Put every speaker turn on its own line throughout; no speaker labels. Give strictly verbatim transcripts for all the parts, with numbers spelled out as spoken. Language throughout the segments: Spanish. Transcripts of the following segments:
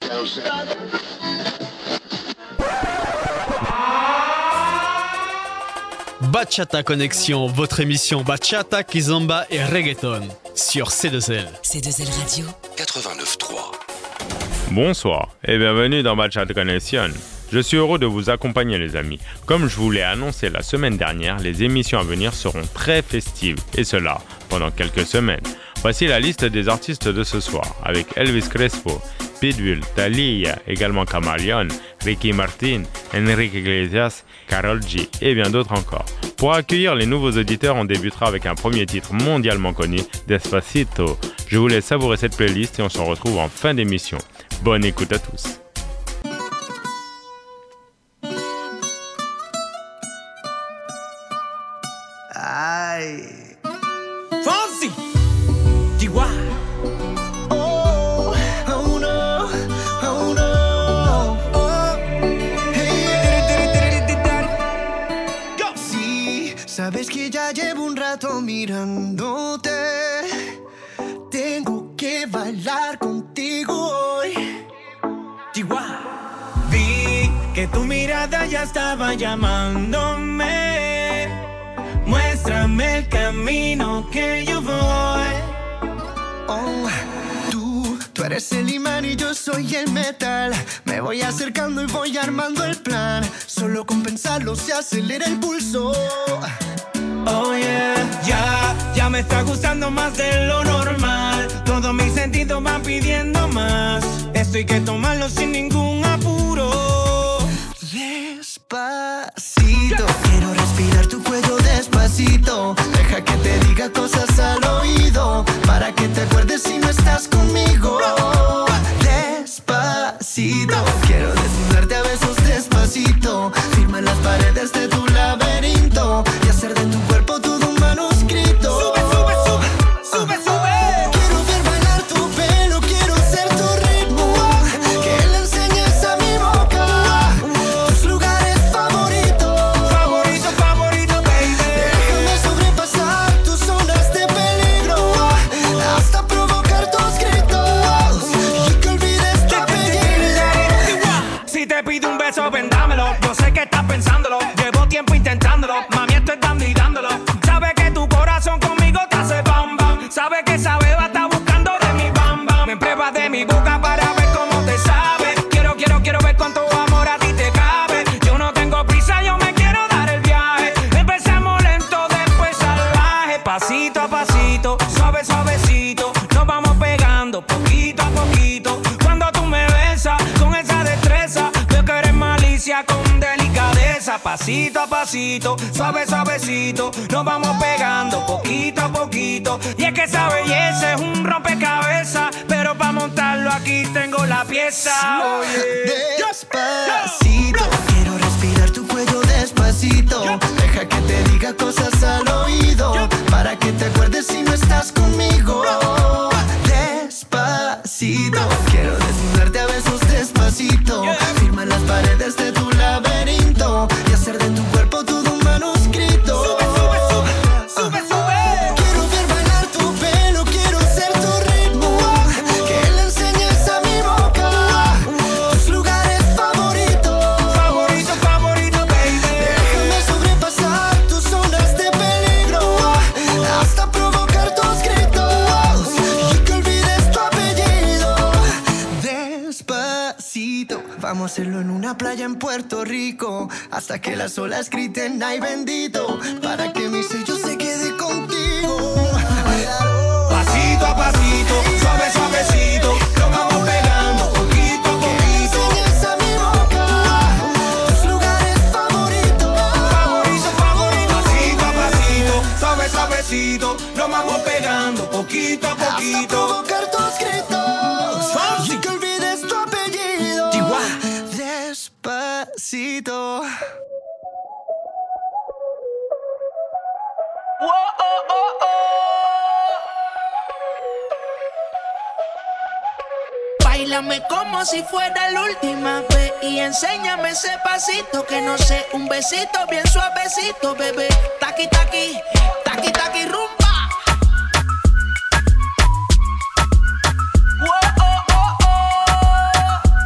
Bachata Connexion, votre émission Bachata, Kizomba et Reggaeton sur C deux L.
C deux L Radio
quatre-vingt-neuf trois.
Bonsoir et bienvenue dans Bachata Connexion. Je suis heureux de vous accompagner les amis. Comme je vous l'ai annoncé la semaine dernière, les émissions à venir seront très festives et cela pendant quelques semaines. Voici la liste des artistes de ce soir avec Elvis Crespo, Pitbull, Thalía, également Camaleón, Ricky Martin, Enrique Iglesias, Karol G et bien d'autres encore. Pour accueillir les nouveaux auditeurs, on débutera avec un premier titre mondialement connu, Despacito. Je vous laisse savourer cette playlist et on se retrouve en fin d'émission. Bonne écoute à tous.
Ay. Fonsi. Chihuahua. Oh, oh no, oh no. Oh. Hey. Go. Sí, sabes que ya llevo un rato mirándote. Tengo que bailar contigo hoy. Chihuahua. Vi que tu mirada ya estaba llamándome. Muéstrame el camino que yo voy. Oh, tú, tú eres el imán y yo soy el metal. Me voy acercando y voy armando el plan. Solo con pensarlo se acelera el pulso. Oh yeah, ya, ya me está gustando más de lo normal. Todos mis sentidos van pidiendo más. Esto hay que tomarlo sin ningún apuro. Despacito, quiero respirar tu cuello despacito. Deja que te diga cosas al oído, para que te acuerdes si no estás conmigo. Despacito, quiero desnudarte a besos despacito. Firma las paredes de tu laberinto y hacer de tu cuerpo todo un manuscrito. Sube, sube, sube, sube, sube. Quiero ver bailar tu pelo, quiero ser tu ritmo. Que le enseñes a mi boca tus lugares favoritos. Favorito, favorito, baby. Déjame sobrepasar tus zonas de peligro hasta provocar tus gritos y que olvides tu apellido. Si te pido un beso, ven, dámelo. Yo sé que estás pensándolo. Llevo tiempo intentándolo. Mami, estoy dando y dándolo. Sabe que tu corazón conmigo te hace bam bam. Sabe que esa beba está buscando de mi bam bam. Me pruebas de mi boca para ver cómo te sabe. Quiero, quiero, quiero ver cuánto amor a ti te cabe. Yo no tengo prisa, yo me quiero dar el viaje. Empezamos lento, después salvaje. Pasito a pasito, suave, suavecito. Nos vamos pegando poquito a poquito. Cuando tú me besas con esa destreza, veo que eres malicia con delicadeza. Pasito a pasito, suave, suavecito. Nos vamos pegando poquito a poquito. Y es que esa belleza es un rompecabezas, pero para montarlo aquí tengo la pieza. Oye, despacito, quiero respirar tu cuello despacito. Deja que te diga cosas al oído, para que te acuerdes si no estás conmigo. Despacito, quiero desnudarte a besos despacito. Firma las paredes de tu laberinto y hacer de tu cuerpo todo un manuscrito. Sube, sube, sube, sube, sube. Quiero ver bailar tu pelo, quiero ser tu ritmo. Que le enseñes a mi boca tus lugares favoritos. Favorito, favorito, baby. Déjame sobrepasar tus zonas de peligro hasta provocar tus gritos y que olvides tu apellido. Despacito, vamos a hacerlo en una playa en Puerto Rico, hasta que las olas griten ay bendito, para que mi sello se quede contigo. Pasito a pasito, suave, suavecito, lo vamos pegando poquito a poquito. Enseñas a mi boca tus lugares favoritos. Favorito, favorito. Pasito a pasito, suave, suavecito, lo vamos pegando poquito a poquito. Hasta provocar tus gritos y que olvides tu apellido. Chihuahua. Despacito. Whoa, oh, oh, oh.
Báilame como si fuera la última vez y enséñame ese pasito que no sé, un besito bien suavecito, bebé. Taqui, taqui, taqui, taqui, rumba. Whoa, oh, oh, oh.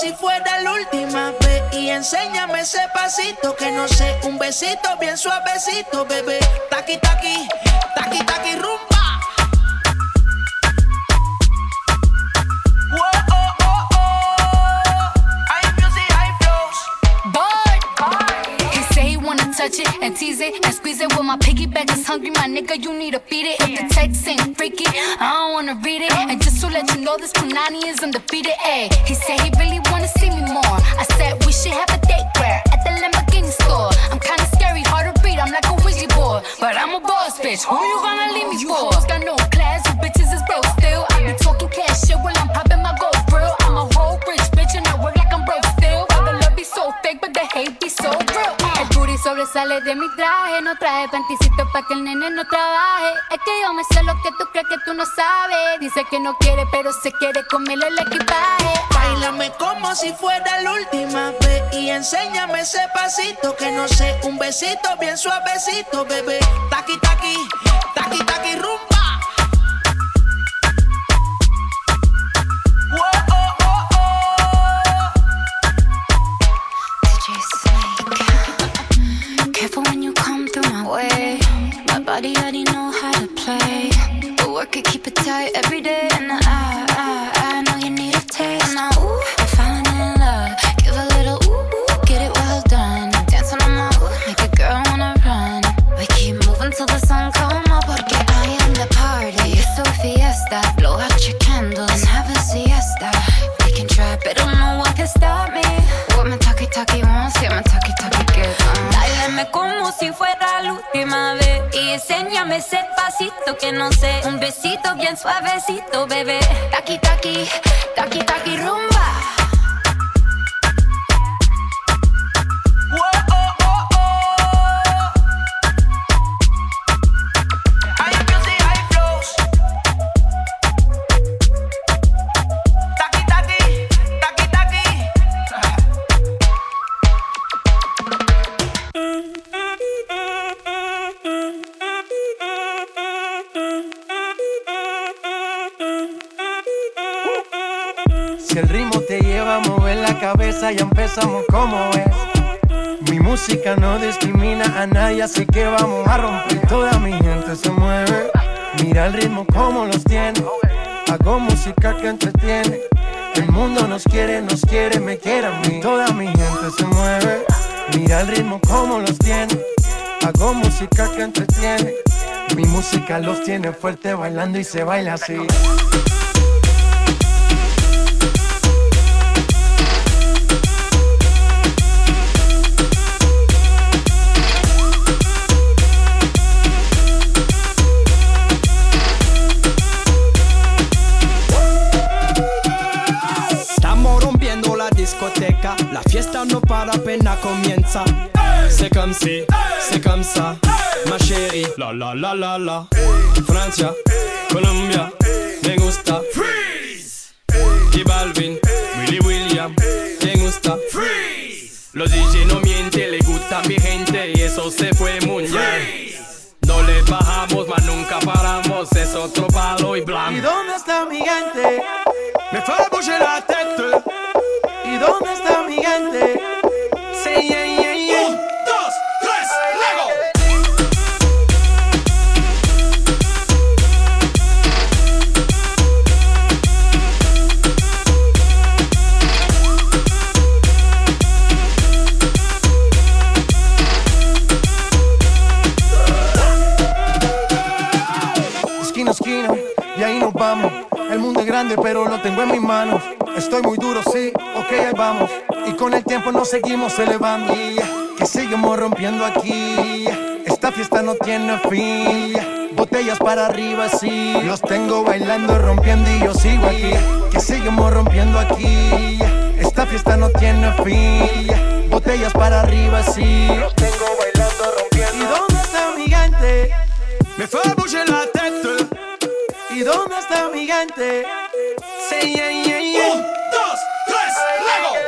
si fuera la última vez y enséñame ese pasito que no sé, un besito bien suavecito, bebé. Taqui, taqui, taqui, taqui, rumba.
Touch it and tease it and squeeze it. When my piggyback is hungry, my nigga, you need to feed it. If the text ain't freaky, I don't wanna read it. And just to let you know, this Punani is undefeated. Ayy, he said he really wanna see me more. I said we should have a date where at the Lamborghini store. I'm kinda scary, hard to read, I'm like a Ouija board, but I'm a boss bitch. Who you gonna leave me for? Hoes got no class, you bitches is broke still. I be talking cash shit while I'm popping my gold grill. I'm a whole rich bitch and I work like I'm broke still. But the love be so fake, but the hate be so real. El booty sobresale de mi traje, no traje panticito pa' que el nene no trabaje. Es que yo me sé lo que tú crees que tú no sabes. Dice que no quiere, pero se quiere comerle el equipaje.
Báilame como si fuera la última vez y enséñame ese pasito que no sé, un besito bien suavecito, bebé. Taqui, taqui, taqui, taqui, rumba.
When you come through my way, my body already know how to play. But work it, keep it tight every day. And I, I, I know you need a taste. And I, ooh, I'm falling in love. Give a little ooh, ooh, get it well done. Dancing on my ooh, make a girl wanna run. We keep moving till the sun come up. Porque I am the party. It's a fiesta. Blow out your candles and have a siesta. We can try, but no one can stop me. What my talkie talkie wants, yeah, my talkie talkie gets on.
Como si fuera la última vez y enséñame ese pasito que no sé, un besito bien suavecito, bebé. Taqui, taqui, taqui, taqui, rumba.
Si el ritmo te lleva a mover la cabeza, ya empezamos como es. Mi música no discrimina a nadie, así que vamos a romper. Toda mi gente se mueve, mira el ritmo como los tiene. Hago música que entretiene. El mundo nos quiere, nos quiere, me quiere a mí. Toda mi gente se mueve, mira el ritmo como los tiene. Hago música que entretiene. Mi música los tiene fuerte bailando y se baila así.
La fiesta no para, apenas comienza. C'est comme si, c'est comme ça, ma chérie. La la la la la. Francia, Colombia, me gusta. Freeze. Y Balvin, Willy William, me gusta. Freeze. Los D J no mienten, le gusta mi gente y eso se fue muy bien. No le bajamos, mas nunca paramos, es otro palo y blanco.
¿Y dónde está mi gente?
Me fue a bouger la tête.
¿Y dónde está mi gente?
Sí, yeah, yeah, yeah. Un, dos, tres, Lego.
Esquina a esquina, y ahí nos vamos. El mundo es grande, pero lo tengo en mis manos. Estoy muy duro, sí, ok, ahí vamos. Y con el tiempo nos seguimos elevando. Que seguimos rompiendo aquí. Esta fiesta no tiene fin. Botellas para arriba, sí. Los tengo bailando, rompiendo y yo sigo aquí. Que seguimos rompiendo aquí. Esta fiesta no tiene fin. Botellas para arriba, sí. Los tengo bailando, rompiendo. ¿Y dónde está mi gente?
Me fue a bouger la tête.
¿Y dónde está mi gente?
Sí, yeah, yeah, yeah. Un, dos, tres, Lego.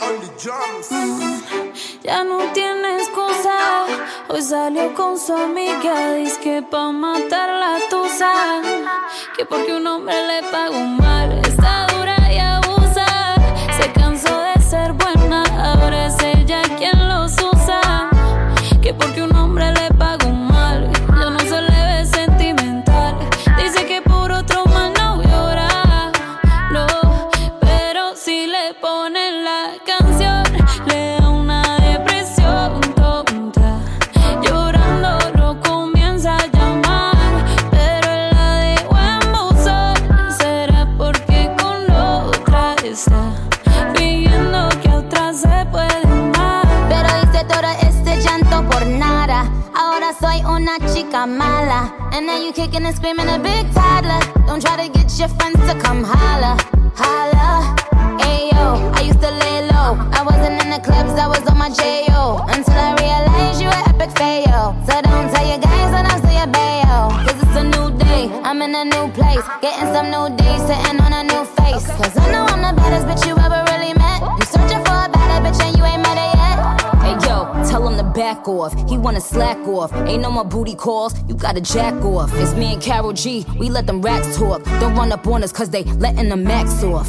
Mm, ya no tiene excusa. Hoy salió con su amiga, dice que pa' matar la tusa, que porque un hombre le pagó mal, está dura y abusa. Se cansó de ser buena, ahora es ella quien los usa, que porque un hombre le pagó mal, ya no se le ve sentimental. Dice que por otro mal no llora, no, pero si le ponen la canción, le da una depresión tonta. Llorando lo comienza a llamar, pero él la dejó en buzón. ¿Será porque con la otra está fingiendo que a otra se puede amar?
Pero hice todo este llanto por nada. Ahora soy una chica mala. And now you kicking and screaming a big toddler. Don't try to get your friends to come holla, holla. Ayo, I used to lay low. I wasn't in the clubs, I was on my J O. Until I realized you were epic fail. So don't tell your guys and I'll say your bayo. Cause it's a new day, I'm in a new place. Getting some new days, sitting on a new face. Cause I know I'm the baddest bitch you ever really met. You searching for a better bitch and you ain't met her yet.
Hey yo, tell him to back off. He wanna slack off. Ain't no more booty calls. You gotta jack off. It's me and Karol G. We let them racks talk. Don't run up on us cause they letting the max off.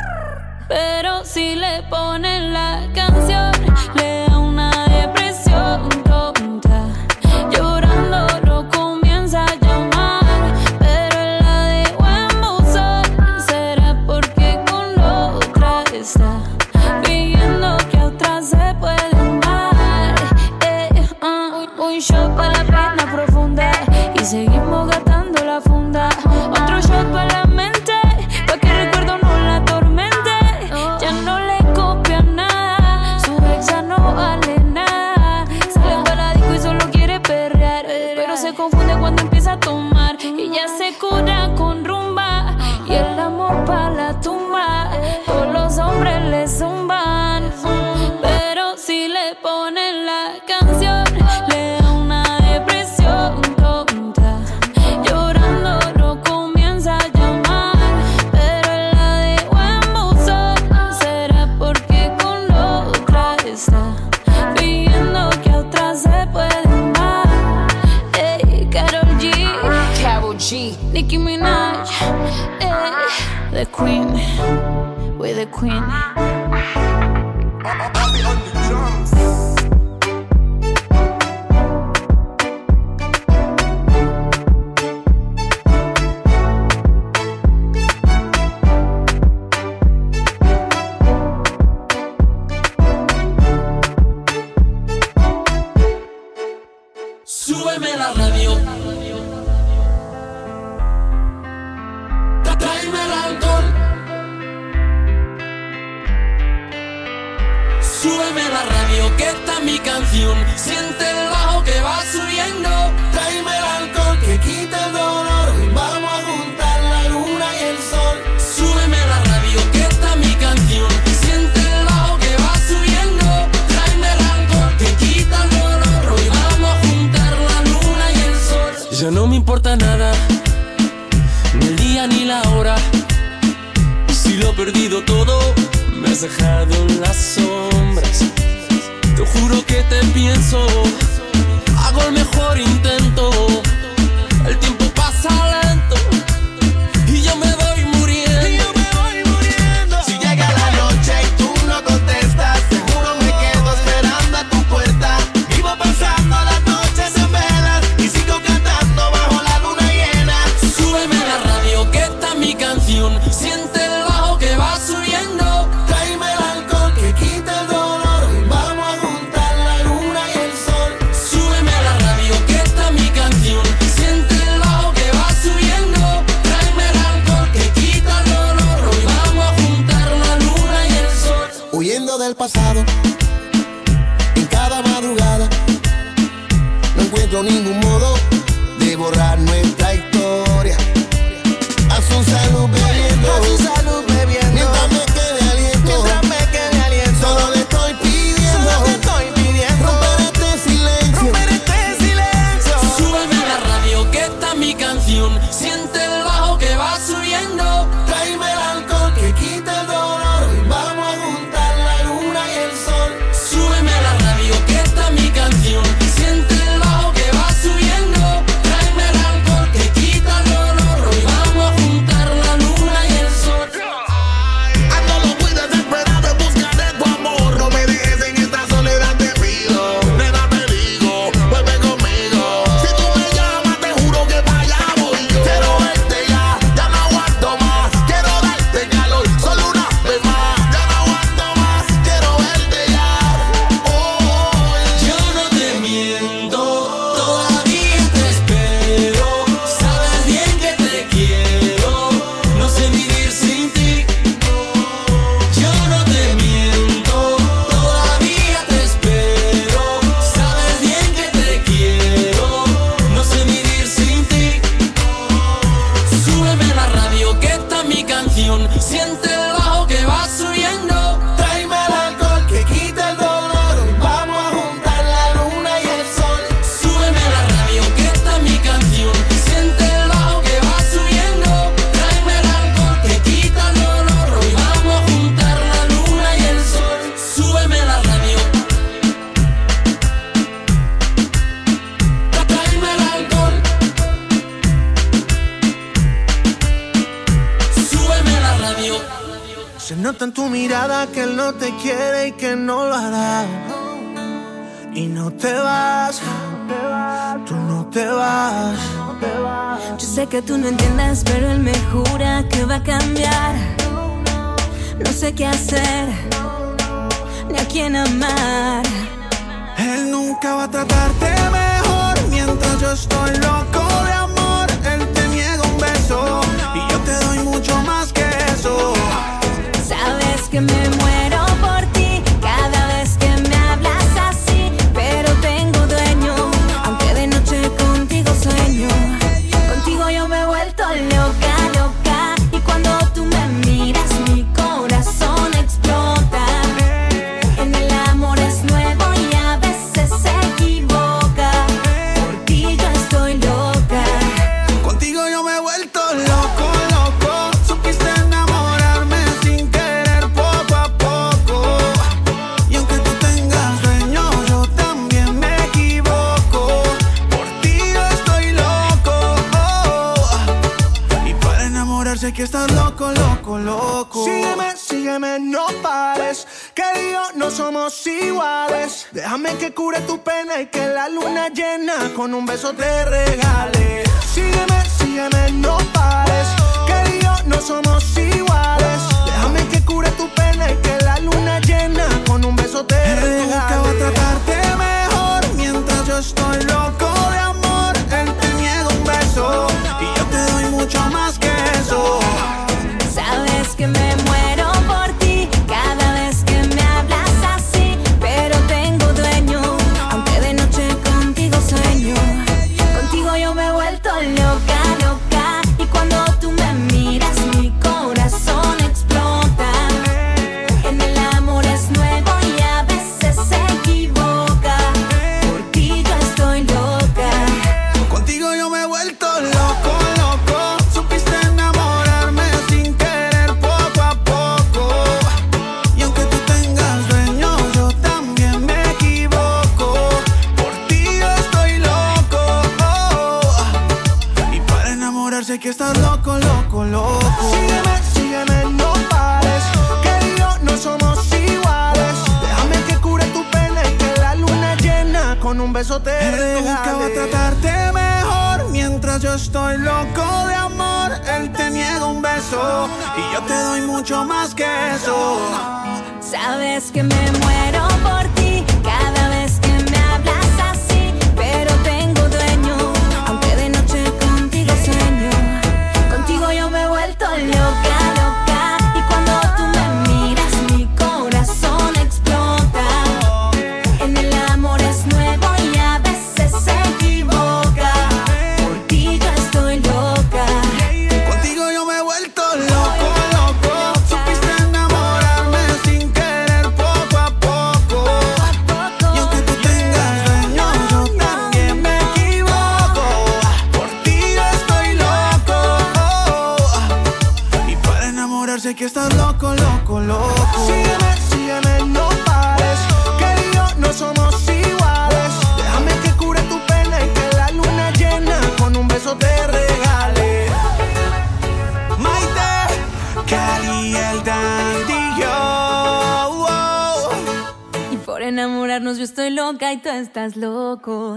Pero si le ponen la canción, le da una depresión tonta. Llorando lo comienza a llamar, pero él la dejó en buzón. ¿Será porque con la otra está fingiendo que a otra se puede amar? Eh, uh, un shot para la pena profunda y seguimos gastando la funda. Otro shot para la mente, pa' que el recuerdo no la atormente. Ya no le copia nada, su ex ya no vale nada. Sale para la disco y solo quiere perrear, pero se confunde cuando empieza a tomar. Y ya se cura con rumba y el amor pa' la tumba. Todos los hombres le zumban, pero si le ponen la canción, le da una depresión tonta. Llorando lo comienza a llamar, pero él la dejó en buzón. ¿Será porque con la otra está fingiendo que a otra se puede amar? Ey, Karol G,
Karol G,
Nicki Minaj, ey, the queen, we're the queen.
Súbeme la radio, tráeme el alcohol. Súbeme la radio, que está mi canción. Siente el bajo que va subiendo.
Tráeme el alcohol que quita el dolor y vamos a juntar la luna y el sol.
Súbeme la radio, que está mi canción. Siente el bajo que va subiendo. Tráeme el alcohol que quita el dolor. Hoy vamos a juntar la luna y el sol. Ya no me importa nada, ni el día ni la hora. Si lo he perdido todo, me has dejado en las sombras. Te juro que te pienso, hago el mejor intento. El tiempo pasa lento y yo me voy muriendo.
Y yo me voy muriendo. Si llega la noche y tú no contestas, seguro me quedo esperando a tu puerta. Vivo pasando las noches en velas y sigo cantando bajo la luna llena.
Súbeme la radio, que está mi canción. Siente el bajo que va subiendo.
Tráeme el alcohol que quita el dolor y vamos a juntar la luna y el sol.
Súbeme la radio, que está mi canción. Siente el bajo que va subiendo. Tráeme el alcohol que quita el dolor. Hoy vamos a juntar la luna y el sol.
Huyendo del pasado, en cada madrugada, no encuentro ningún modo de borrar nuestra historia. A su salud bebiendo, a su salud bebiendo, mientras me quede aliento, mientras me quede aliento. Solo le estoy pidiendo, solo le estoy pidiendo, romper este silencio, romper este silencio.
Súbeme la radio, que está mi canción. Siente el bajo que va subiendo.
Tráeme el alcohol que quita el dolor y vamos a juntar la luna y
nota en tu mirada que él no te quiere y que no lo hará. Y no te vas, tú no te vas.
Yo sé que tú no entiendes, pero él me jura que va a cambiar. No sé qué hacer, ni a quién amar.
Él nunca va a tratarte mejor mientras yo estoy loco de amor. Él te niega un beso y yo te doy mucho más que eso.
Sabes que me muero por ti cada vez que me hablas así, pero tengo dueño, aunque de noche contigo sueño. Contigo yo me he vuelto loca, loca, y cuando tú me miras mi corazón explota. En el amor es nuevo y a veces se equivoca. Por ti yo estoy loca.
Contigo yo me he vuelto loco, loco. Supiste enamorarme sin querer poco a poco. Y aunque tú tengas dueño, yo también me equivoco. Por ti yo estoy loco, oh. Y para enamorarse que estás loco, loco, loco. Sígueme, sígueme, no pares, que él y yo no somos iguales. Déjame que cure tu pena y que la luna llena con un beso te regale. Sígueme, sígueme, no pares, que él y yo no somos iguales. Déjame que cure tu pena y que la luna llena con un beso te regale. Él nunca va a tratarte mejor mientras yo estoy loco de amor. Él te niega un beso y yo te doy mucho más que eso.
Sabes que me muero por ti cada vez que me hablas así, pero tengo dueño, aunque de noche contigo sueño. Contigo yo me he vuelto loca, loca, y cuando tú me miras mi corazón explota. En el amor es nuevo y a veces se equivoca. Por ti yo estoy loca.
Contigo yo me he vuelto loco, loco. Supiste enamorarme sin querer poco a poco. Y aunque tú tengas dueño, yo también me equivoco. Por ti yo estoy loco, oh. Y para enamorarse que estás loco, loco, loco. Sígueme, sígueme, no pares, que él y yo no somos iguales. Déjame que cure tu pena y que la luna llena con un beso te regale. Él nunca va a tratarte mejor mientras yo estoy loco de amor. Él te niega un beso y yo te doy mucho más que eso.
Sabes que me muero por ti cada vez que me hablas así, pero tengo dueño, aunque de noche contigo sueño. Contigo yo me he vuelto loca, loca, y cuando tú me miras mi corazón explota. En el amor es nuevo y a veces se equivoca. Por ti yo estoy loca.
Contigo yo me he vuelto loco, loco. Supiste enamorarme sin querer poco a poco. Y aunque tú tengas dueño, yo también me equivoco. Por ti yo estoy loco, oh. Y para enamorarse que estás loco, loco, loco. Sígueme, sígueme, no pares, que él y yo no somos iguales. Déjame que cure tu pena y que la luna llena con un beso te regale. Maite, Cali, el Dandillo, oh.
Y por enamorarnos yo estoy loca y tú estás loco.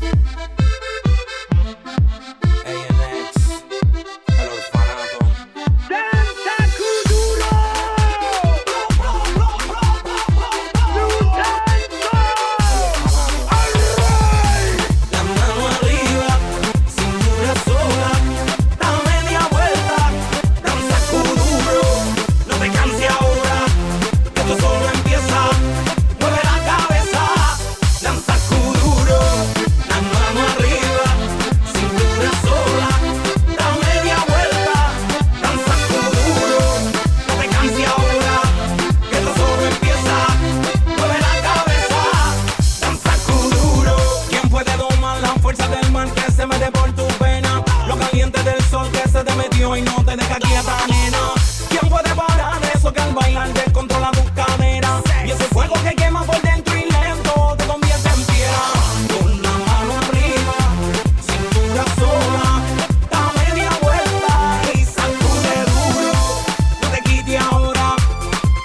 La mano arriba, cintura sola, da media vuelta, danza kuduro, no te canses ahora, que esto solo empieza, mueve la cabeza, danza kuduro, la mano arriba, cintura sola, da media vuelta, danza kuduro, no te canses ahora, que esto solo empieza, mueve la cabeza, danza kuduro. ¿Quién puede domar la fuerza del mar que se mete por tu pena? Lo caliente del sol que se te metió y no te deja quieta, nena. ¿Quién puede parar eso que al bailar descontrola tus caderas? Y ese fuego que quema por dentro y lento te convierte en piedra. Con la mano arriba, cintura sola, da media vuelta y sacude duro. No te quites ahora,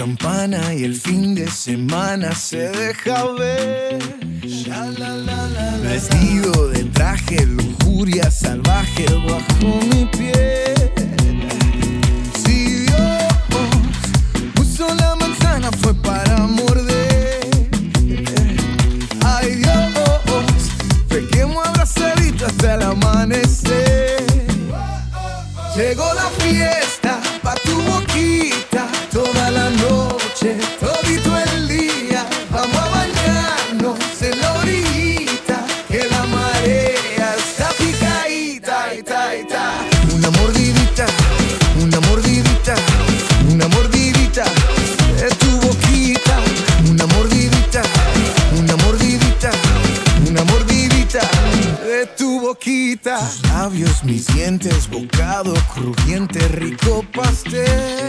campana y el fin de semana se deja ver. Vestido de traje, lujuria salvaje bajo mi piel. Si Dios puso la manzana fue para morder. Ay Dios, pequemos abrazaditos hasta el amanecer. Llegó la fiesta pa' tu boquita, toda la noche, todito el día. Vamos a bañarnos en la orillita, que la marea está picadita, ita, ita. Una mordidita, una mordidita, una mordidita de tu boquita. Una mordidita, una mordidita, una mordidita de tu boquita. Tus labios, mis dientes, bocado crujiente, rico pastel.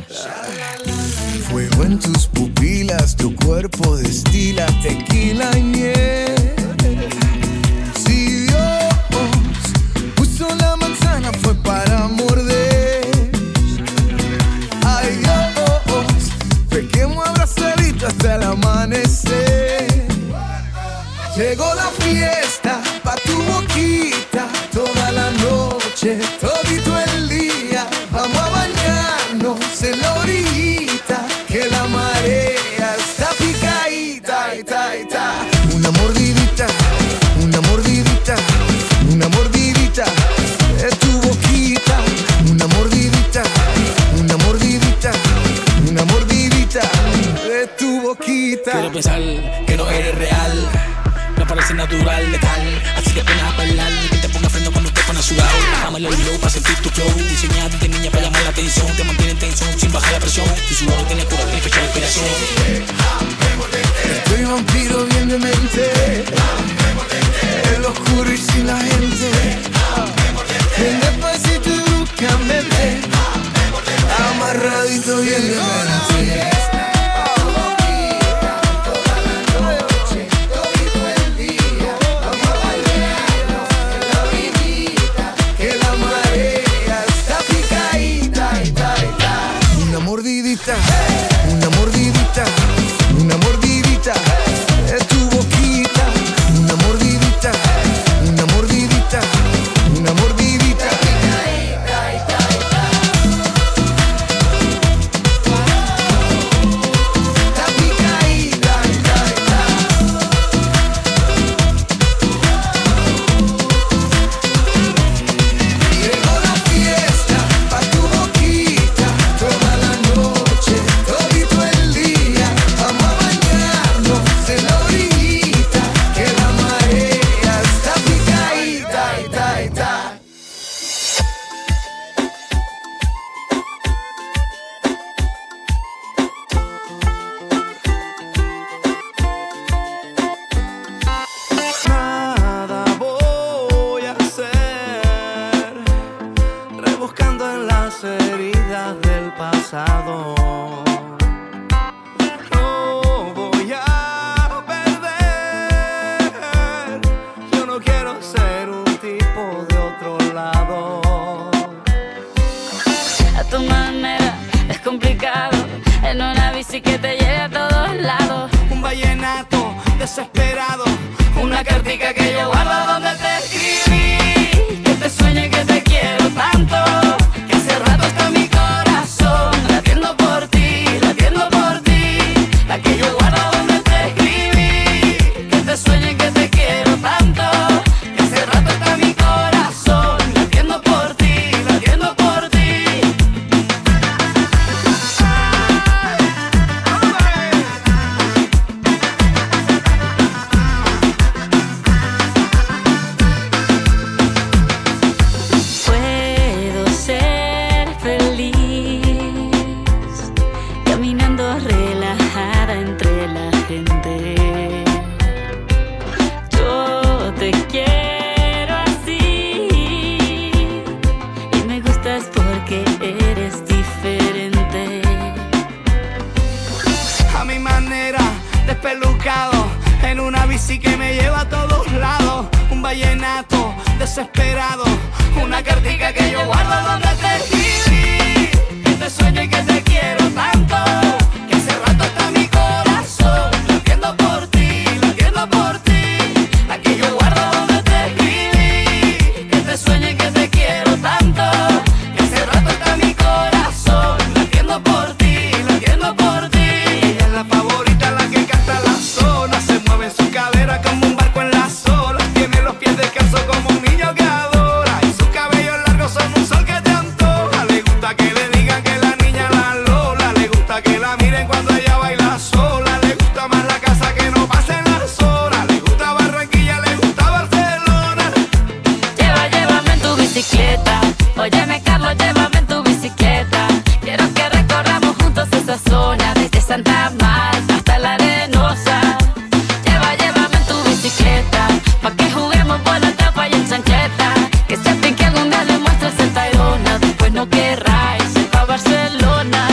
Fuego en tus pupilas, tu cuerpo destila tequila y miel. Si Dios puso la manzana fue para morder. Ay Dios, pequemos abrazaditos hasta el amanecer. Llegó la fiesta pa' tu boquita, toda la noche, todito el día. Vamos a bañarnos en la orillita, que la marea está picadita, ita, ita. Una mordidita, una mordidita, una mordidita de tu boquita. Una mordidita, una mordidita, una mordidita de tu boquita.
Quiero pensar que no eres real, no parece natural, letal. Así que pones a bailar, que te ponga freno cuando te pones sudado. Bájame el oído para sentir tu flow. Diseñada de niña para llamar la atención. Te mantiene en tensión sin bajar la presión. Tu sudor tiene cura, tiene fecha de inspiración.
Estoy vampiro bien de mente, en lo oscuro y sin la gente. Ven despacito y bruscamente, amarradito bien de mente. Una mordidita, una mordidita, una mordidita de tu boquita. Una mordidita, una mordidita, una mordidita. Está picadita, llegó la fiesta pa' tu boquita, toda la noche, todito el día. Vamos a bañarnos en la orillita, que la marea está picadita, ita, ita.
Nada voy a hacer, rebuscando en las heridas del pasado. No voy a perder, yo no quiero ser un tipo de otro lado.
A tu manera es complicado, en una bici que te lleve a todos lados.
Un vallenato desesperado, una cartica que yo guardo donde te escribí.
Que te sueñe que te quiero tanto, que hace rato está mi corazón latiendo por ti, latiendo por ti. La que yo guardo donde te escribí. Que te sueñe que te quiero tanto, que hace rato está mi corazón latiendo por ti, latiendo por ti. Puedo ser feliz caminando relajada entre la gente. Yo te quiero así y me gustas porque eres diferente.
A mi manera, despelucado, en una bici que me lleva a todos lados. Un vallenato desesperado, una cartica que yo guardo donde te escribí. Que te sueño y que te quiero tanto, que
bicicleta. Óyeme, Carlos, llévame en tu bicicleta. Quiero que recorramos juntos esa zona, desde Santa Marta hasta la Arenosa. Lleva, llévame en tu bicicleta, pa' que juguemos por la tapa y en chancleta. Que se fin que algún día le muestres el Tayrona, después no querráis ir pa' Barcelona.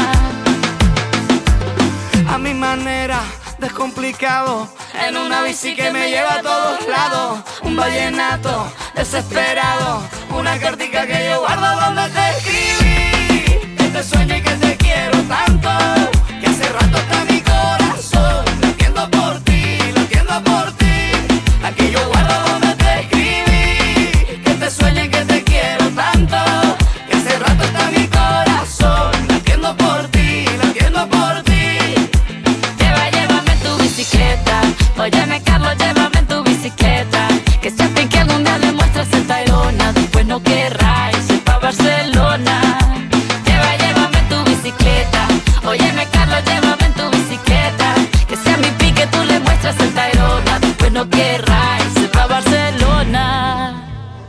A mi manera, descomplicado, en una bici que me lleva a todos lados. Un vallenato desesperado, una cartica que yo guardo donde te escribí. Que te sueño y que te quiero tanto, que hace rato está mi corazón latiendo por ti, latiendo por ti. La que yo guardo donde te escribí. Que te sueño y que te quiero tanto, que hace rato está mi corazón latiendo por ti, latiendo por ti.
Lleva, llévame en tu bicicleta. Óyeme, Carlos, llévame en tu bicicleta. Que se fin que algún día le muestres el Tayrona, después no querráis ir pa' Barcelona. Lleva, llévame en tu bicicleta. Óyeme, Carlos, llévame en tu bicicleta. Que sea mi pique, tú le muestras el Tayrona, después no querráis ir pa' Barcelona.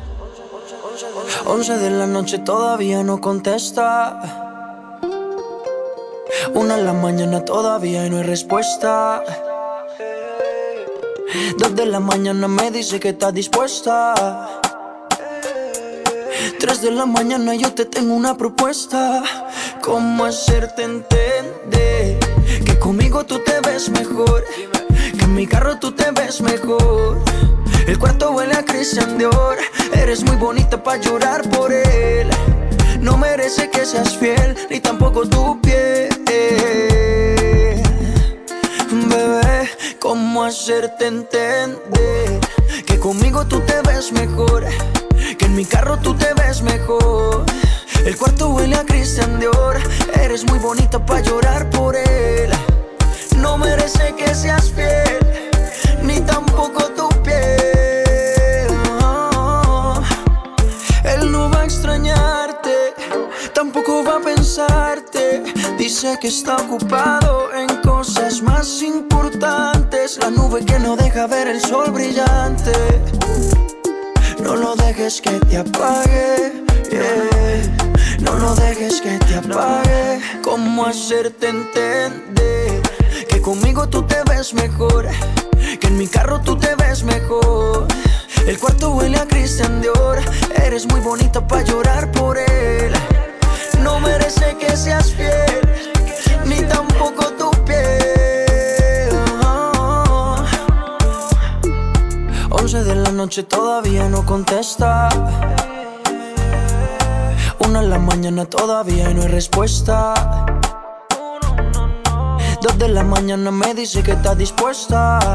Once de la noche todavía no contesta. Una en la mañana todavía y no hay respuesta. Dos de la mañana me dice que está dispuesta. Tres de la mañana yo te tengo una propuesta. ¿Cómo hacerte entender que conmigo tú te ves mejor? Que en mi carro tú te ves mejor. El cuarto huele a Christian Dior. Eres muy bonita pa' llorar por él. No merece que seas fiel, ni tampoco tu piel. Bebé, ¿cómo hacerte entender que conmigo tú te ves mejor? Que en mi carro tú te ves mejor. El cuarto huele a Christian Dior. Eres muy bonita pa' llorar por él. No merece que seas fiel, ni tampoco tu piel. Oh, él no va a extrañarte, tampoco va a pensarte. Dice que está ocupado en cosas más importantes. La nube que no deja ver el sol brillante. No lo dejes que te apague, yeah. No lo dejes que te apague. ¿Cómo hacerte entender que conmigo tú te ves mejor? Que en mi carro tú te ves mejor. El cuarto huele a Christian Dior. Eres muy bonita pa' llorar por él. No merece que seas fiel, ni tampoco tu piel. Oh. Once de la noche todavía no contesta. Una en la mañana todavía y no hay respuesta. Dos de la mañana me dice que está dispuesta.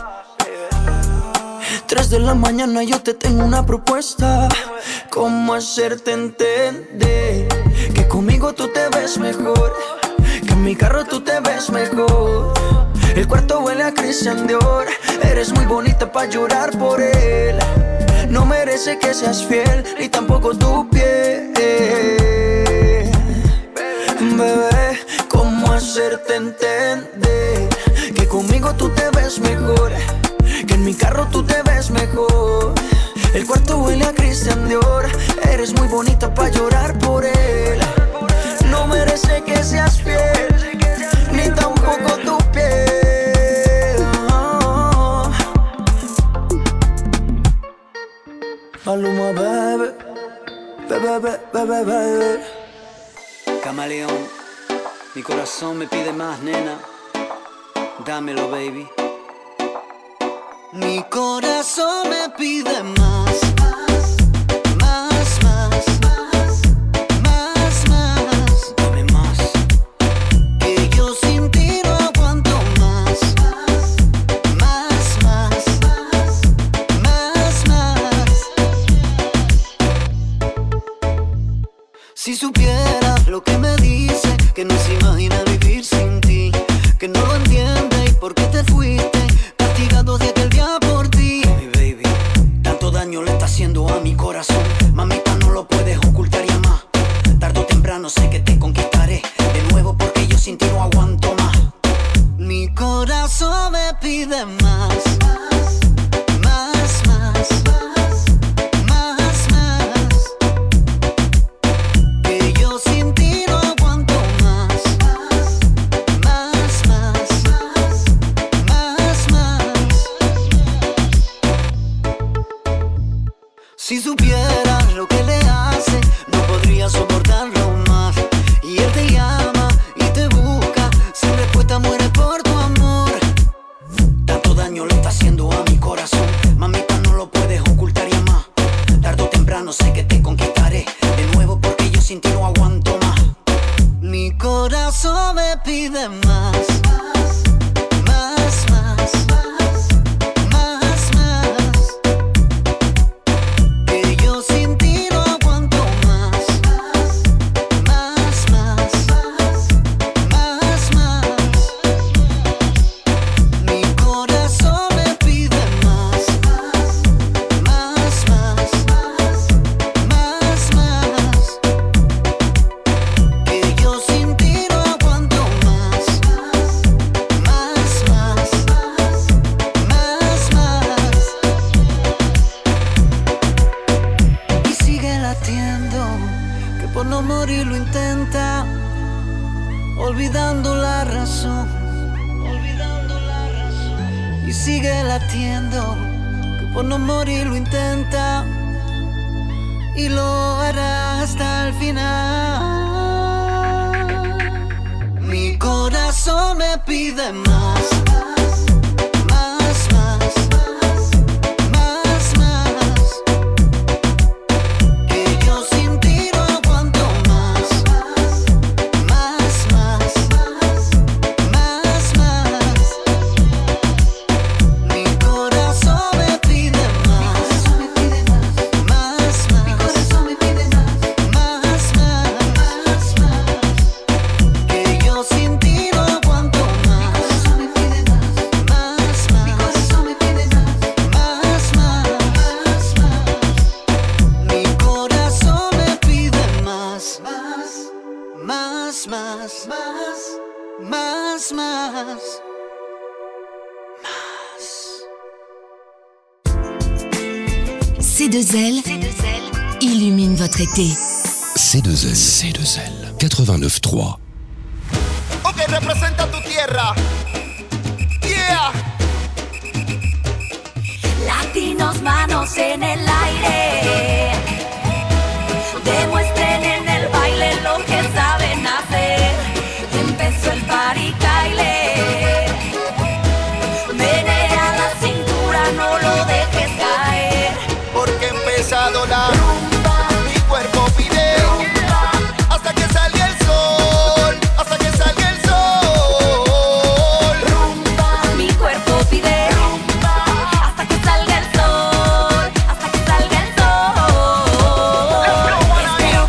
Tres de la mañana yo te tengo una propuesta. ¿Cómo hacerte entender que conmigo tú te ves mejor? Que en mi carro tú te ves mejor. El cuarto huele a Christian Dior. Eres muy bonita pa' llorar por él. No merece que seas fiel, ni tampoco tu piel. Bebé, ¿cómo hacerte entender que conmigo tú te ves mejor? Que en mi carro tú te ves mejor. El cuarto huele a Christian Dior. Eres muy bonita pa' llorar por él. No merece que seas fiel, ni tampoco tu piel. Oh. Maluma, baby. Baby, baby, baby.
Camaleón, mi corazón me pide más, nena. Dámelo, baby.
Mi corazón me pide más, más, más, más, más, más.
Dame más.
Que yo sin ti no aguanto más, más, más, más, más. Si supiera lo que me dice, que no se imagina vivir sin ti, que no lo entiende y por qué te fuiste, castigado de aquel día por ti.
Mi baby, tanto daño le está haciendo a mi corazón. Mamita, no lo puedes ocultar ya más. Tarde o temprano sé que te conquistaré de nuevo, porque yo sin ti no aguanto más.
Mi corazón me pide más, más, más, más, más, más.
que te conquistaré de nuevo porque yo sin ti no aguanto más.
Mi corazón me pide más, más, más, más, más, más. Que yo sin ti no aguanto más, más, más, más, más. Mi corazón me pide más, más, más, más, más. Que yo sin ti no aguanto más, más, más, más, más. Y sigue latiendo, que por no morir lo intenta, olvidando la razón, olvidando la razón. Y sigue latiendo, que por no morir lo intenta, y lo hará hasta el final. Mi corazón me pide más, más, más, más, más. Que yo sin ti no aguanto más, más, más, más, más. Mi corazón me pide más, más, más. Mi corazón me pide más, más, más, más. Que yo sin ti no aguanto más, más, más. Mi corazón me pide más, más, más, más. Mi corazón me pide más, más, más, más, más, más.
C deux L illumine votre été.
C deux L. C deux L. quatre-vingt-neuf trois.
Ok, representa tu tierra. Yeah.
Latinos, manos en el aire. Demuestren en el baile lo que saben hacer. Empezó el party baile. Menea la cintura, no lo dejes caer.
Porque ha empezado la rumba. Mi cuerpo pide rumba. Hasta que salga el sol. Hasta que salga el sol.
Rumba. Mi cuerpo pide rumba. Hasta que salga el sol. Hasta que salga el sol. Este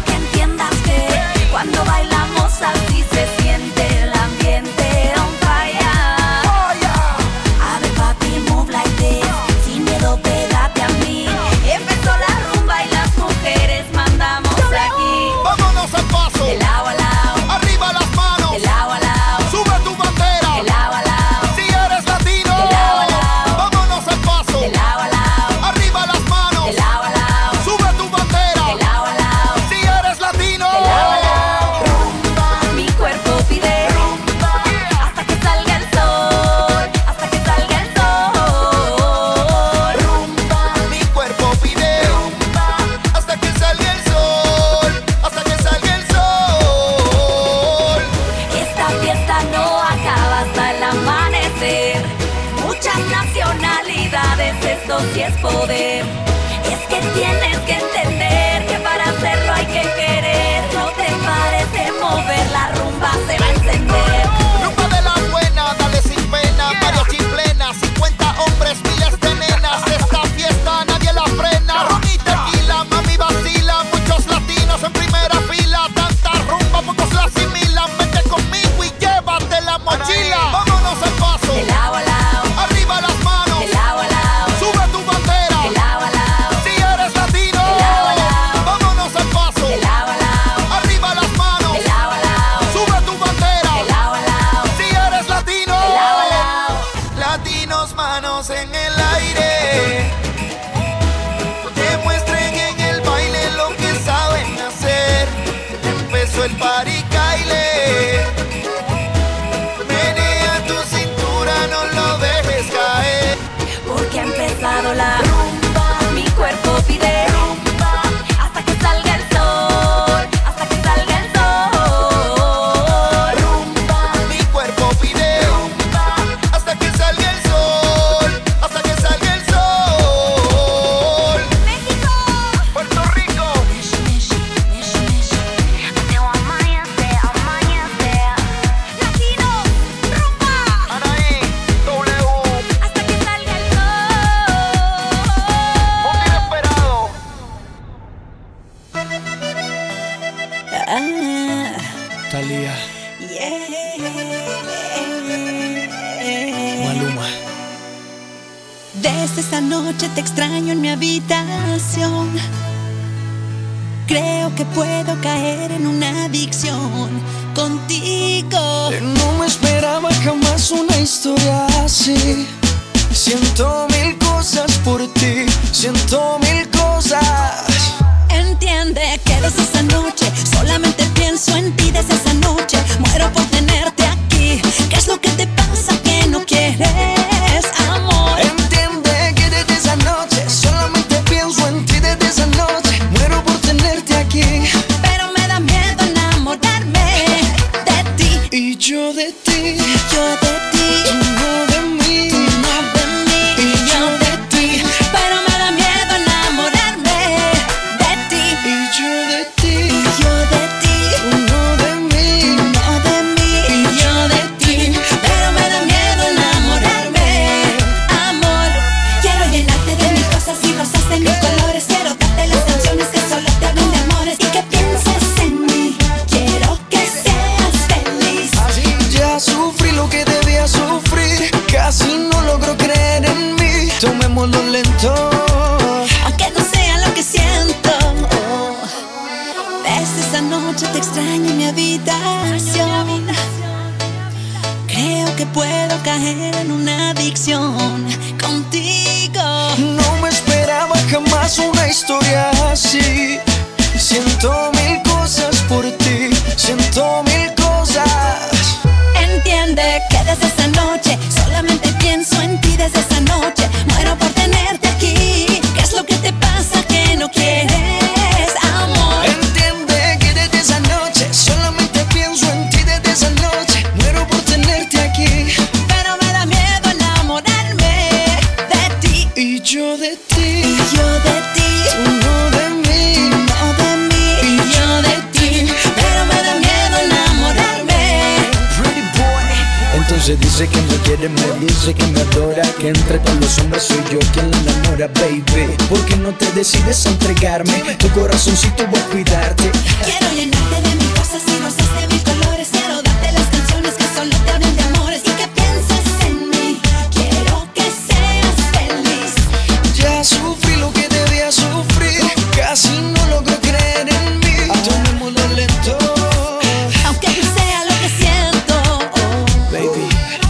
Ah,
Thalía.
Yeah.
Maluma.
Desde esa noche te extraño en mi habitación. Creo que puedo caer en una adicción contigo.
No me esperaba jamás una historia así. Siento mil cosas por ti, siento mil cosas.
Entiende que desde esa noche solamente pienso en ti. Desde esa noche muero por tenerte aquí. ¿Qué es lo que te pasa que no quieres, amor?
Entiende que desde esa noche solamente pienso en ti. Desde esa noche muero por tenerte aquí.
Pero me da miedo enamorarme de ti.
Y yo de ti,
yo de ti,
tú no de mí,
tú no de mí.
y yo de ti,
pero me da miedo enamorarme de ti.
y yo de ti,
Yo de ti,
tú no de mí,
no de mí.
y yo de ti.
Pero me da miedo enamorarme, amor. Quiero llenarte de mil cosas y rosas de mil colores. Quiero darte las canciones que solo te hablen de amores y que pienses en mí. Quiero que seas feliz.
Ya sufrí lo que debía sufrir, casi no logro creer en mí. Tomémoslo lento,
Aunque no sea lo que siento. Desde esa noche te extraño en mi habitación. Creo que puedo caer en una adicción contigo.
no me esperaba jamás una historia así. Siento mil cosas por ti, siento mil cosas.
Entiende que desde esa noche solamente pienso en ti. Desde esa noche muero por tenerte aquí. ¿Qué es lo que te pasa que no quieres, amor?
Entiende que desde esa noche solamente pienso en ti. Desde esa noche muero por tenerte aquí.
Pero me da miedo enamorarme de ti.
Y yo de ti,
Yo de ti,
tú no de mí,
no de mí.
y yo de ti.
Pero me da miedo enamorarme.
Pretty boy.
Entonces dice que me quiere, me dice que me adora, que entre todos los hombres soy yo quien la enamora, baby. ¿Por qué no te decides a entregarme? Tu corazoncito voy a cuidarte.
Quiero llenarte de mil cosas y rosas de mil colores. Quiero darte las canciones que solo te hablen de amores y que pienses en mí. Quiero que seas feliz.
Ya sufrí lo que debía sufrir, casi no logro creer en mí. Tomémoslo lento,
Aunque no sea lo que siento.
Baby.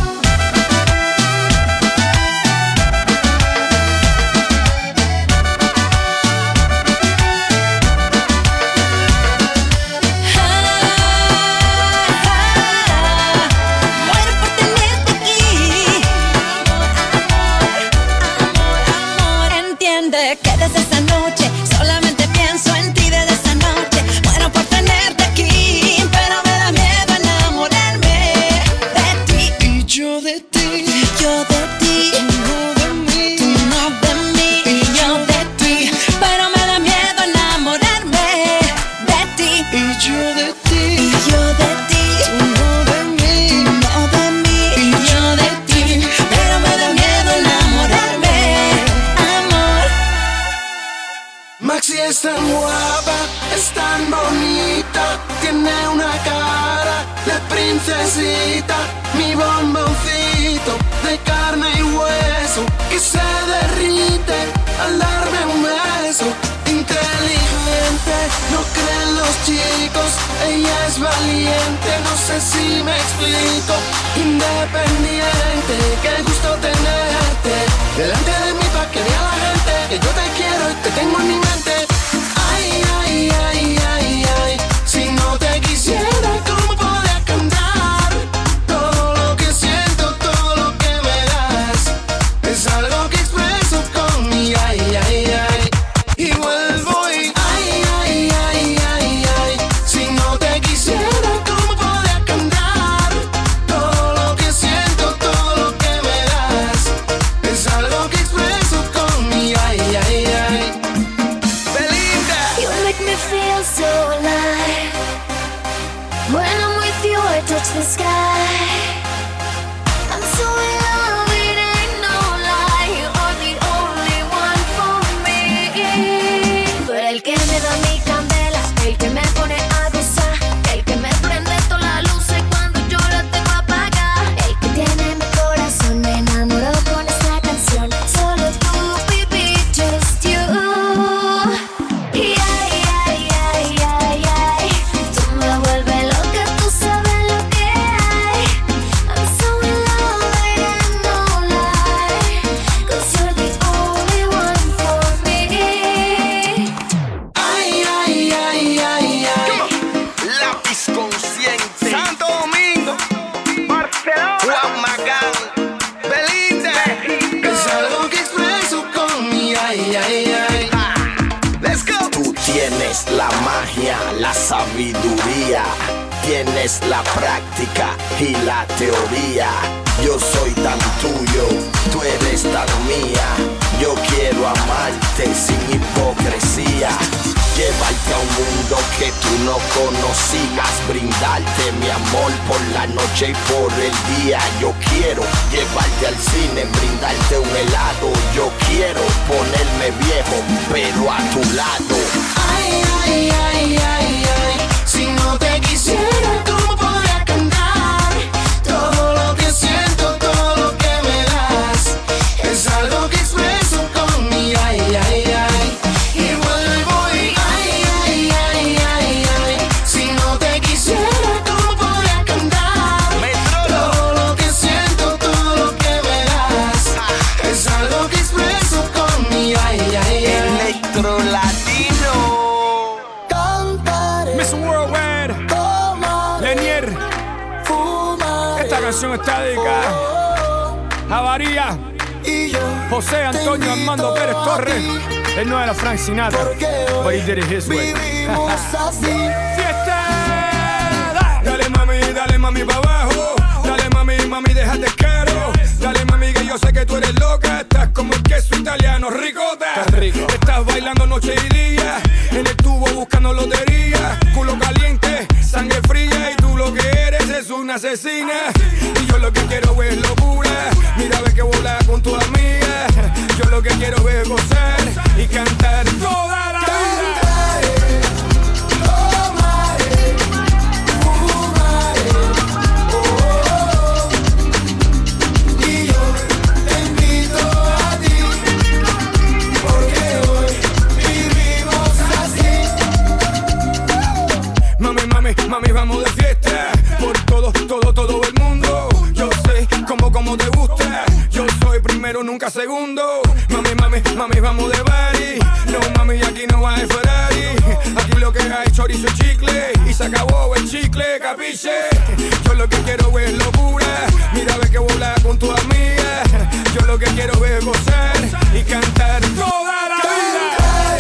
Muero por tenerte aquí. Amor, amor, amor. Entiende que desde esa noche solamente pienso en ti. Desde esa noche muero por tenerte aquí. Pero me da miedo enamorarme de ti.
y yo de ti,
Yo de ti,
tú no de mí,
tú no de mí. Y yo de ti. Pero me da miedo enamorarme de ti.
y yo de ti,
Yo de ti,
tú no de mí,
no de mí.
y yo de ti.
Pero me da miedo enamorarme, amor.
Maxi es tan guapa, es tan bonita, tiene una cara de princesita, mi bomboncito de carne y hueso que se derrite al darme un beso. Inteligente, no creen los chicos, ella es valiente, no sé si me explico. Independiente, qué gusto tenerte delante de mí pa' que vea la gente que yo te quiero y te tengo en mi mente. Ay, ay, ay, ay, ay, si no te quisiera, ¿cómo podría cantar? Todo lo que siento, todo lo que me das, es algo que expreso con mi ay, ay, ay. Y vuelvo y ay, ay, ay, ay, ay, si no te quisiera, ¿cómo podría cantar? Todo lo que siento, todo lo que me das, es algo que expreso con mi ay, ay, ay. Belinda.
You make me feel so alive. When I'm with you, I touch the sky. I'm so in love, it ain't no lie. You are the only one for me. Tú eres el que me da mi candela, el que me pone a gozar.
país consciente. Santo Domingo, Barcelona, Juan Magán, Belinda.
Es algo que expreso con mi ay, ay, ay.
Ah, let's go.
Tú tienes la magia, la sabiduría, tienes la práctica y la teoría. Yo soy tan tuyo, tú eres tan mía. Yo quiero amarte sin hipocresía. Llevarte a un mundo que tú no conocías. Brindarte mi amor por la noche y por el día. Yo quiero llevarte al cine, brindarte un helado. Yo quiero ponerme viejo, pero a tu lado.
Ay, ay, ay, ay, ay. Si no te quisiera, ¿cómo podría cantar? Todo lo que siento, todo lo que me das, es algo que expreso con mi ay, ay, ay. Y vuelvo y ay, ay, ay, ay, ay. Si no te quisiera, ¿cómo podría cantar? Todo lo que siento, todo lo que me das, es algo que expreso con mi ay, ay, ay.
Electro Latino.
Cantaré.
Miss Worldwide, Lenier. Esta canción está dedicada a María, José Antonio Armando Pérez Torres. Él no era Frank Sinatra, but he did it his way. Fiesta. Dale mami, dale mami pa' abajo. Dale mami, mami, déjate caro. Dale mami que yo sé que tú eres loca. Estás como el queso italiano, ricota. Estás rico. Estás bailando noche y día. En el tubo buscando lotería. Culo caliente, sangre fría. Y tú lo que eres es una asesina. Y yo lo que quiero es locura. Mira, ve que volar con tu amiga. Yo lo que quiero es gozar y cantar toda la vida. Mami, vamos de fiesta por todo, todo, todo el mundo. Yo sé cómo, cómo te gusta. Yo soy primero, nunca segundo. Mami, mami, mami, vamos de party. No, mami, aquí no hay Ferrari. Aquí lo que hay chorizo y chicle. Y se acabó el chicle, capiche. Yo lo que quiero es locura. Mira, ve que volar con tu amiga. Yo lo que quiero es gozar y cantar toda la vida.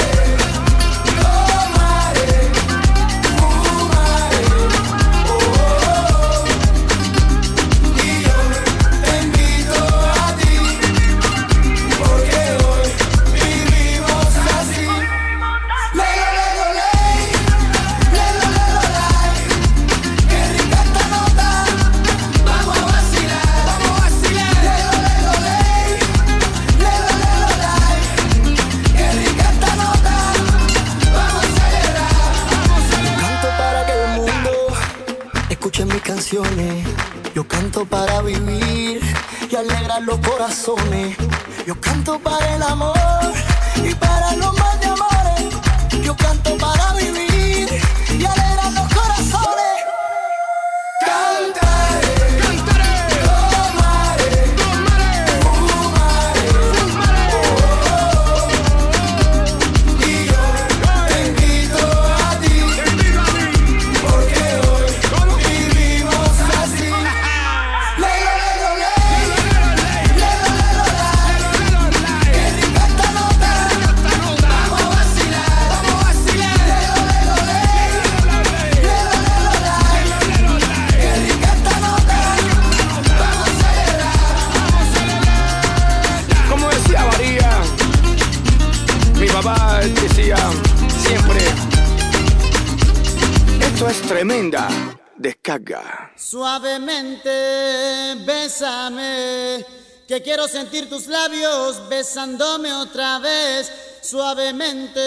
Yo canto para vivir y alegrar los corazones. Yo canto para el amor y para los más de amores. Yo canto para vivir y alegrar los corazones. Cantaré, cantaré, tomaré, tomaré, fumaré, fumaré. Oh, oh, oh. Y yo te invito a ti, te invito a mí, porque hoy vivimos así. Lelo, lelo, ley, lelo, lelo, ley. Qué rica esta nota, vamos a vacilar, vamos a vacilar. Lelo, lelo, ley, lelo, lelo, ley. Qué rica esta nota, vamos a celebrar, vamos a celebrar.
Como decía María, mi papá decía siempre, esto es tremenda descarga.
Suavemente, bésame, que quiero sentir tus labios besándome otra vez. Suavemente,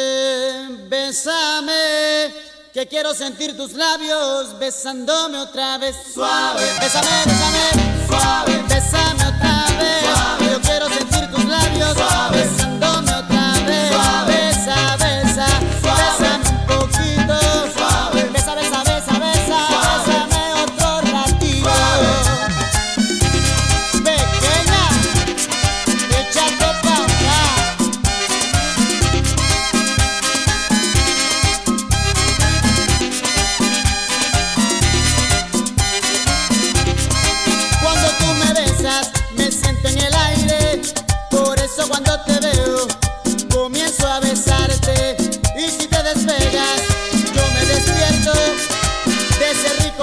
bésame, que quiero sentir tus labios besándome otra vez. Suave, bésame, bésame, suave, bésame otra vez. Suave, yo quiero sentir tus labios besándome otra vez. Suave, besa, besa, bésame un poquito. Suave, besa, besa, besa, besa, bésame otro ratito. Pequeña, échate pa' acá.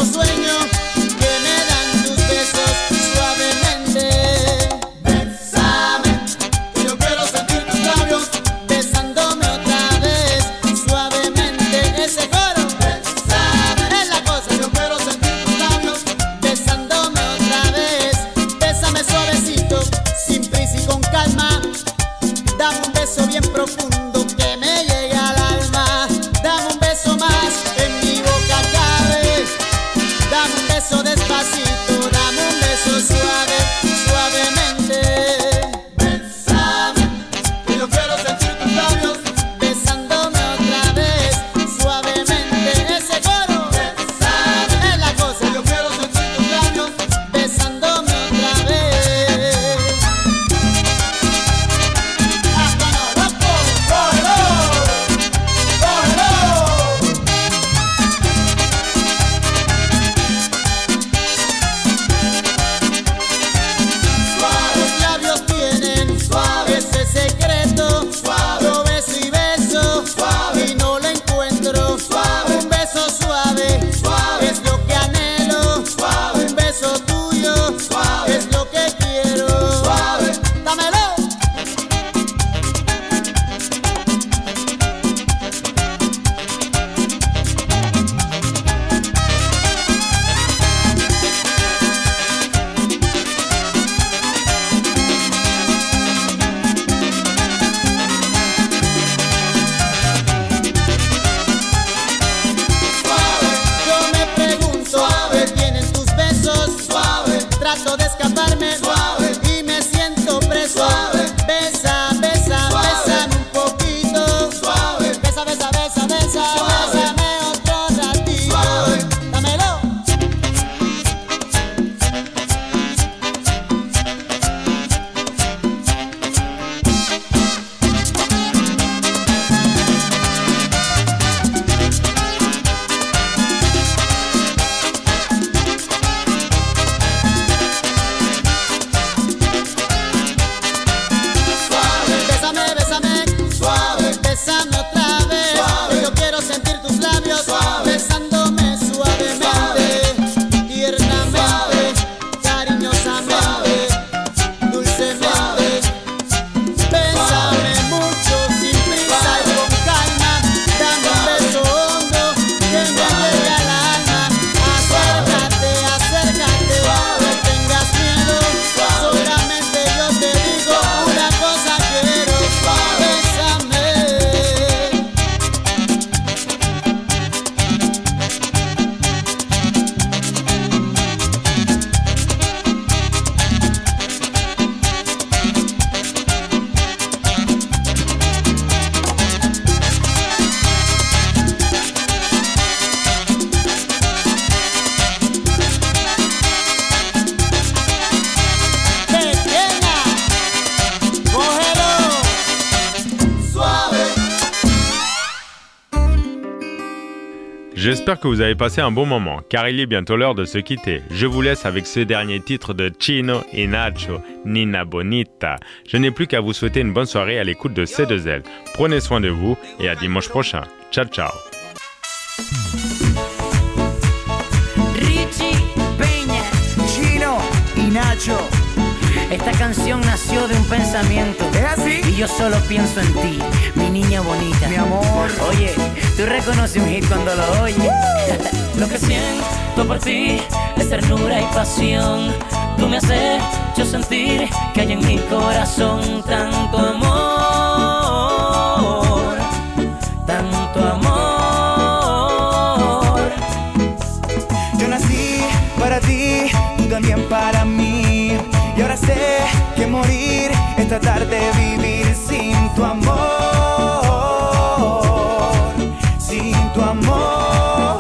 sueño que me dan tus besos suavemente. Bésame, que yo quiero sentir tus labios besándome otra vez suavemente. Ese coro, bésame, es la cosa. Yo quiero sentir tus labios besándome otra vez. Bésame suavecito, sin prisa y con calma. Dame un beso bien profundo que me llega al alma. Dame un beso más, en mi boca cabe. Dame un beso despacito, dame un beso suave, suavemente. Bésame, que yo quiero sentir tus labios besándome otra vez, suavemente. Ese coro, bésame, es la cosa. Yo quiero sentir tus labios besándome otra vez. Los labios tienen suave ese secreto, suave. Yo beso y beso, suave, y no lo encuentro. Suave. Un beso suave, suave, es lo que anhelo. Suave. Un beso tuyo, suave, es lo que quiero. Suave, dámelo. Yo me pregunto, suave, ¿tienen tus besos? Suave, trato de escaparme, suave, y me siento preso. Suave, besa, besa, bésame un poquito. Suave, besa, besa, besa, besa, bésame otro ratito. Suave, dámelo. Suave, bésame, bésame, suave, bésame otra vez. Suave, yo quiero sentir tus labios suave, besándome suavemente, tiernamente, cariñosamente, dulcemente. Bésame mucho, sin prisa y con calma. Dame un beso hondo que me llegue al alma. Acércate, acércate, no tengas miedo. Solamente yo te digo una cosa quiero. Bésame. Pequeña, cógelo suave.
J'espère que vous avez passé un bon moment, car il est bientôt l'heure de se quitter. Je vous laisse avec ce dernier titre de Chino et Nacho, Nina Bonita. Je n'ai plus qu'à vous souhaiter une bonne soirée à l'écoute de C deux L. Prenez soin de vous et à dimanche prochain. Ciao, ciao.
Richie Peña,
Chino y Nacho.
esta canción nació de un pensamiento.
¿Es así?
Y yo solo pienso en ti, mi niña bonita.
Mi amor.
Oye, tú reconoces un hit cuando lo oyes. Lo que siento por ti es ternura y pasión. Tú me has hecho sentir que hay en mi corazón tanto amor, tanto amor.
Yo nací para ti, tú también para mí. Y ahora sé que morir es tratar de vivir sin tu amor, sin tu amor.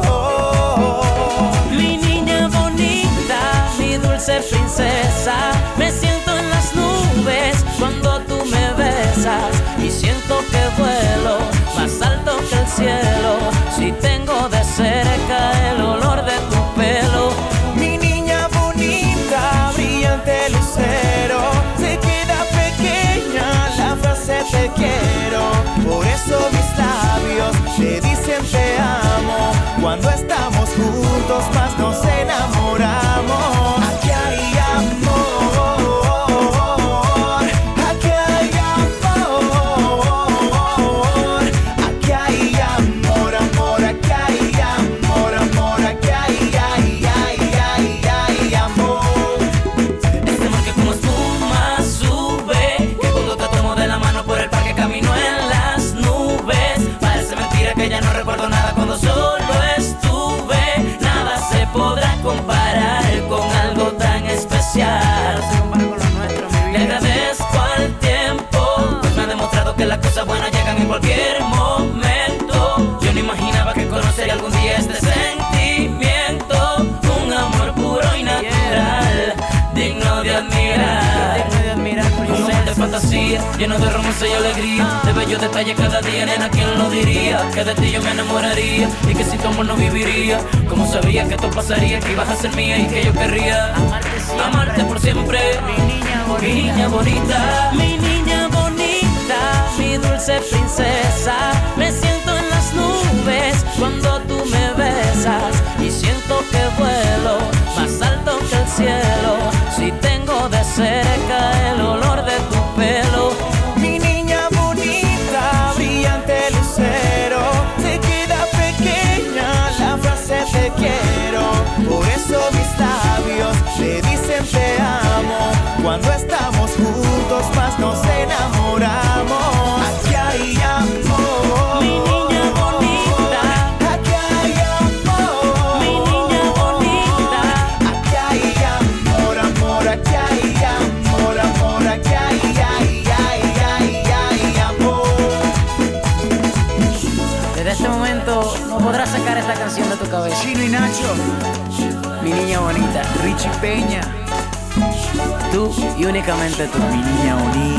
Mi niña bonita, mi dulce princesa, me siento en las nubes cuando tú me besas y siento que vuelo más alto que el cielo si tengo de cerca el olor de tu pelo.
Mi niña bonita, brillante lucero, se queda pequeña la frase te quiero. Por eso mis labios te dicen te amo. Cuando estamos juntos más nos
lleno de romance y alegría, de bellos detalles cada día, nena, ¿quién lo diría? Que de ti yo me enamoraría y que sin tu amor no viviría. Como sabía que esto pasaría, que ibas a ser mía y que yo querría amarte, siempre, amarte por siempre. Mi niña bonita, mi niña bonita, mi niña bonita, mi dulce princesa. Me siento en las nubes cuando tú me besas y siento que vuelo más alto que el cielo. Si tengo de cerca el olor de tu pelo.
Mi niña bonita, brillante lucero, te queda pequeña la frase te quiero. Por eso mis labios le dicen te amo. Cuando estamos juntos más nos enamoramos. Aquí hay amor.
Mi niña bonita,
aquí hay amor.
Mi niña bonita,
aquí hay amor, amor, aquí hay amor, amor, aquí hay, ay, ay, ay, ay, amor.
Desde este momento no podrás sacar esta canción de tu cabeza.
Chino y Nacho,
Mi niña bonita,
Richie Peña,
tú y únicamente tú.
mi niña bonita.